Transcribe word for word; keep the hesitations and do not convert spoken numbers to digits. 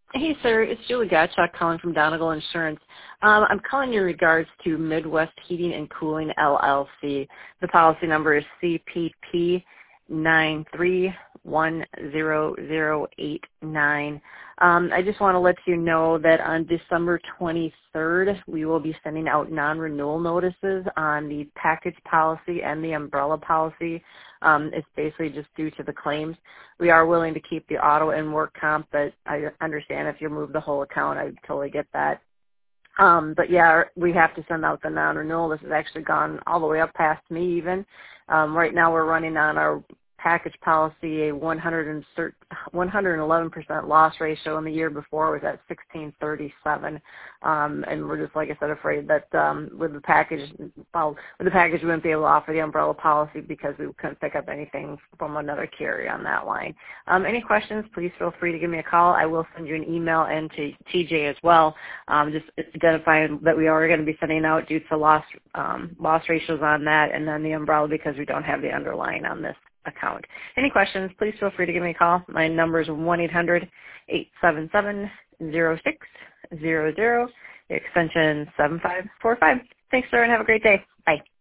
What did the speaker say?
Hey, sir. It's Julie Gottschalk calling from Donegal Insurance. Um, I'm calling you in regards to Midwest Heating and Cooling, L L C. The policy number is C P P nine three one zero zero eight nine. Um, I just want to let you know that on December twenty-third, we will be sending out non-renewal notices on the package policy and the umbrella policy. Um, it's basically just due to the claims. We are willing to keep the auto and work comp, but I understand if you move the whole account, I totally get that. Um, but yeah, we have to send out the non-renewal. This has actually gone all the way up past me even. Um, right now we're running on our package policy a one hundred eleven percent loss ratio, and the year before was at sixteen thirty-seven. Um, and we're just, like I said, afraid that um, with the package, well, with the package we wouldn't be able to offer the umbrella policy because we couldn't pick up anything from another carrier on that line. Um, any questions, please feel free to give me a call. I will send you an email and to T J as well, um, just identifying that we are going to be sending out due to loss, um, loss ratios on that, and then the umbrella because we don't have the underlying on this account. Any questions, please feel free to give me a call. My number is one eight hundred eight seven seven zero six zero zero, extension seven five four five. Thanks, sir, and have a great day. Bye.